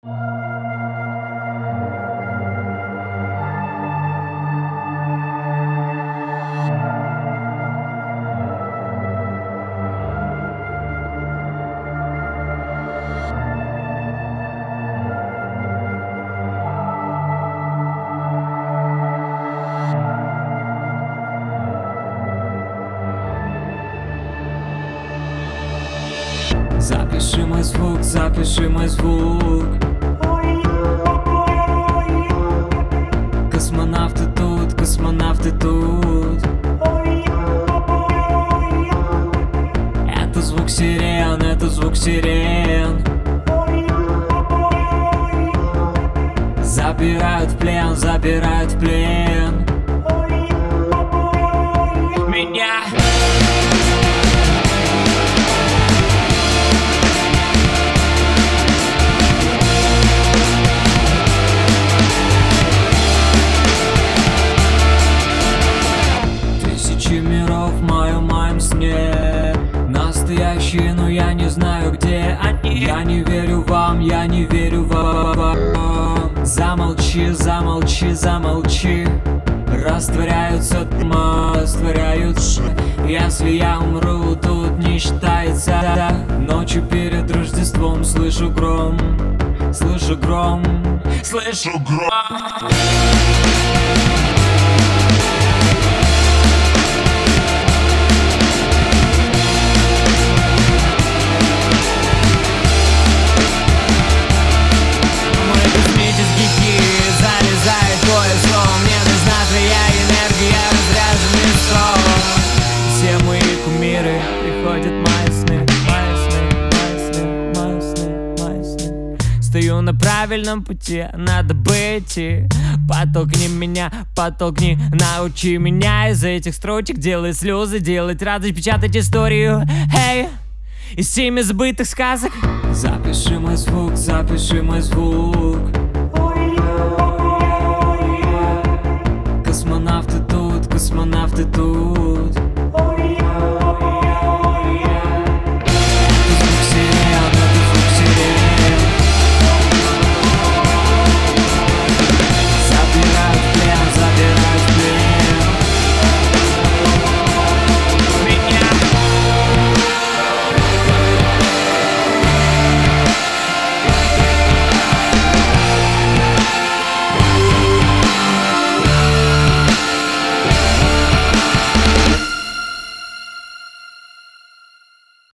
Запиши мой звук. Космонавты тут, космонавты тут. Это звук сирен, это звук сирен. Забирают в плен, забирают в плен меня. Миров в моем сне настоящие, но я не знаю, где они. Я не верю вам, я не верю вам. Замолчи, замолчи, замолчи. Растворяются, растворяются. Если я умру, тут не считается. Ночью перед Рождеством слышу гром, слышу гром, слышу гром. Стою на правильном пути, надо быть. Подтолкни меня, подтолкни, научи меня. Из этих строчек делать слезы, делать радость, печатать историю. Эй, из 7 забытых сказок. Запиши мой звук, запиши мой звук. Космонавты тут, космонавты тут.